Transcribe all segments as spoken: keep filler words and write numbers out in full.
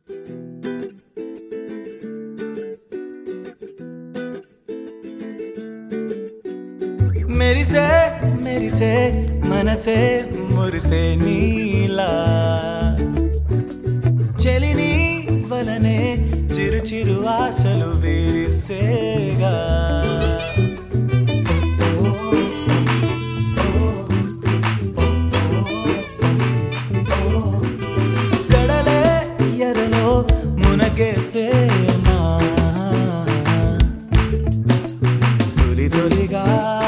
मेरी से मेरी से मनसे मुरसे नीला చెలిని వలనే చిరు చిరు ఆశలు విరిసేగా కడలే ఎరలో మునగేసేనా తొలి తొలిగా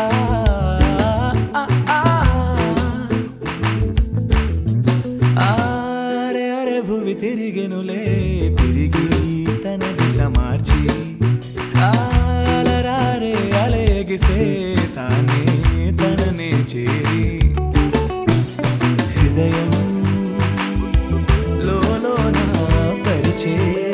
తిరిగెనులే తిరిగి తన దిశ మార్చి అలరారే అలయగిసే తానే తననే చేరి హృదయం లోలోన పరిచే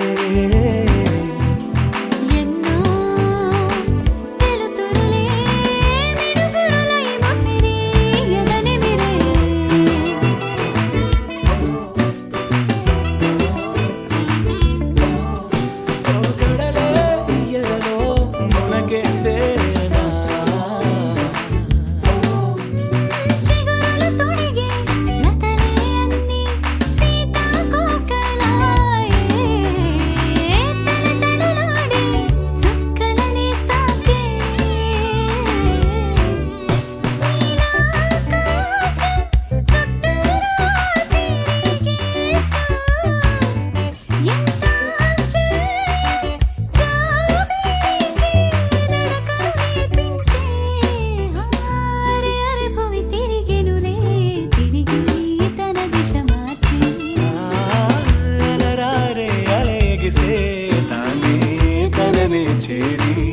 చేరి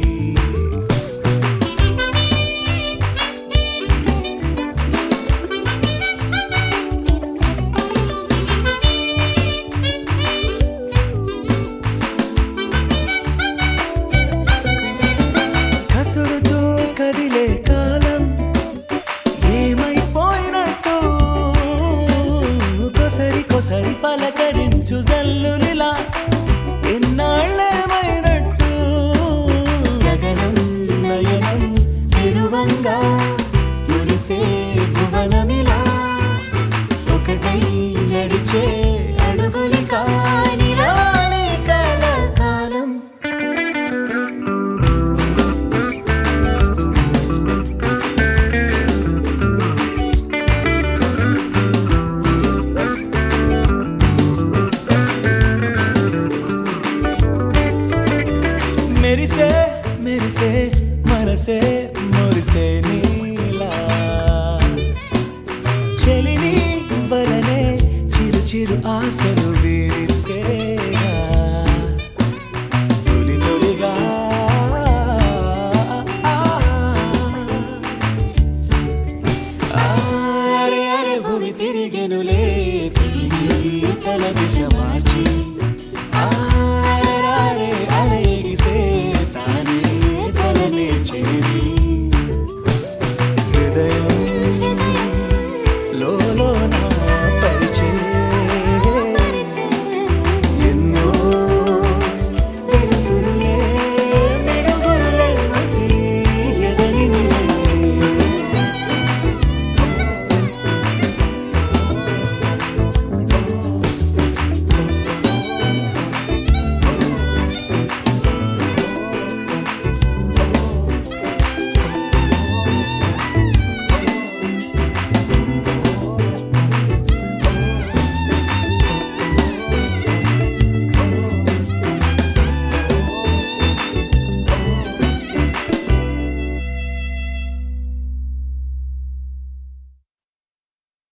కసురుతో కదిలే కాలం ఏమైపోయినట్టు కొసరి కొసరి పలకరించు జల్లులిలా ఎన్నాళ్ళేమైనట్టు గగనం నయనం తిరువంగా మురిసే భువనమిలా ఒకటై నడిచే అడుగులి కానిరాని కలకాలం మెరిసే మెరిసే మనసే మురిసే నీలా చెలిని వలనే చిరు చిరు ఆశలు విరిసేగా తొలి తొలిగా అరే అరే భూమి తిరిగెనులే తిరిగి తన దిశ